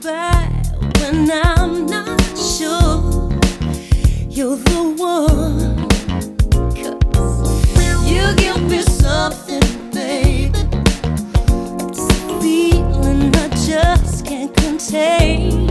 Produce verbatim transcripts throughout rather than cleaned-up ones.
back when I'm not sure you're the one. 'Cause you give me something, baby. It's a feeling I just can't contain.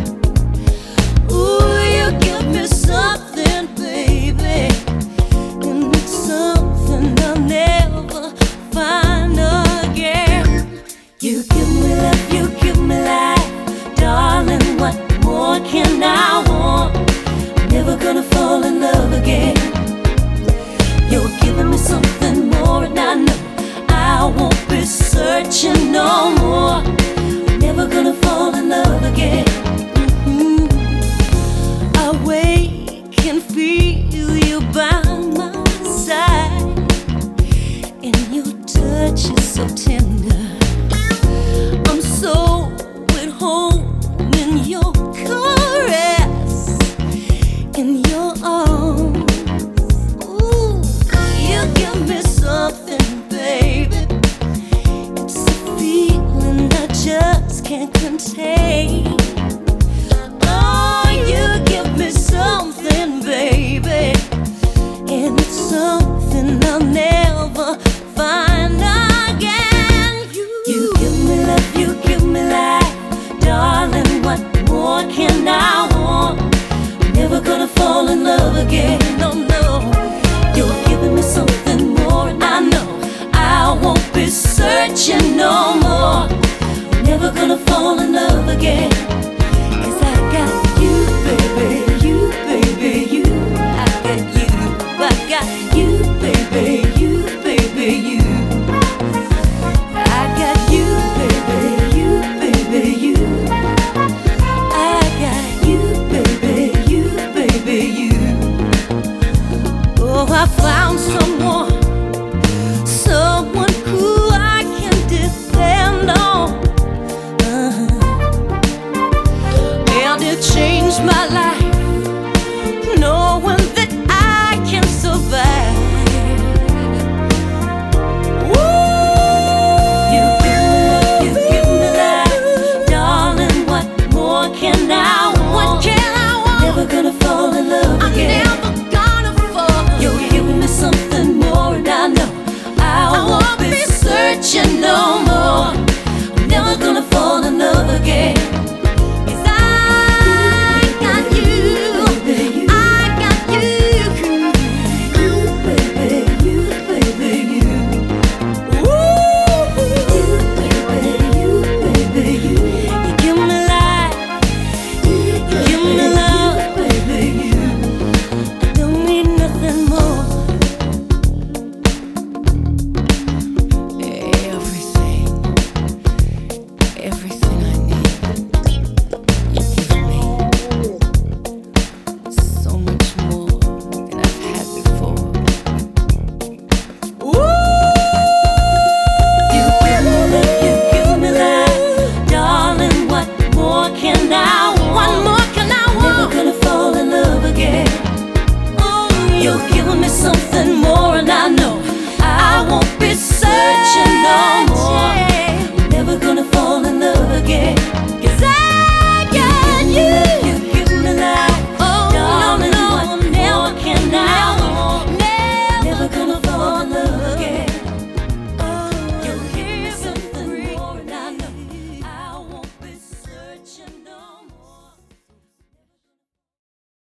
Ooh, you give me something, baby, and it's something I'll never find again. You give me love, you give me life, darling, what more can I want? Never gonna fall in love again. You're giving me something more, and I know I won't be searching no more. Never gonna fall in love again. Mm-hmm. I wake and feel you by my side, and your touch is so tender. I'm so at home in your caress, in your arms. Ooh, you give me something, baby. It's a feeling I just can't contain. Oh, you give me something, baby, and it's something I'll never find again. You, you give me love, you give me life, darling, what more can I want? Never gonna fall in love again, no, no. You're giving me something more, and I know I won't be searching no more. Never gonna fall in love again.